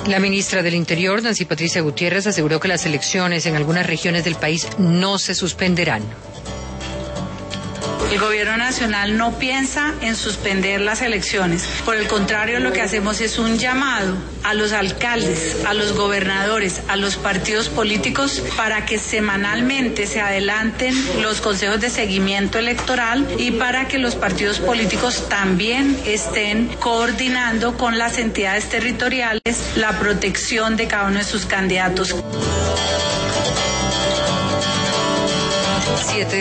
La ministra del Interior, Nancy Patricia Gutiérrez, aseguró que las elecciones en algunas regiones del país no se suspenderán. El gobierno nacional no piensa en suspender las elecciones. Por el contrario, lo que hacemos es un llamado a los alcaldes, a los gobernadores, a los partidos políticos para que semanalmente se adelanten los consejos de seguimiento electoral y para que los partidos políticos también estén coordinando con las entidades territoriales la protección de cada uno de sus candidatos.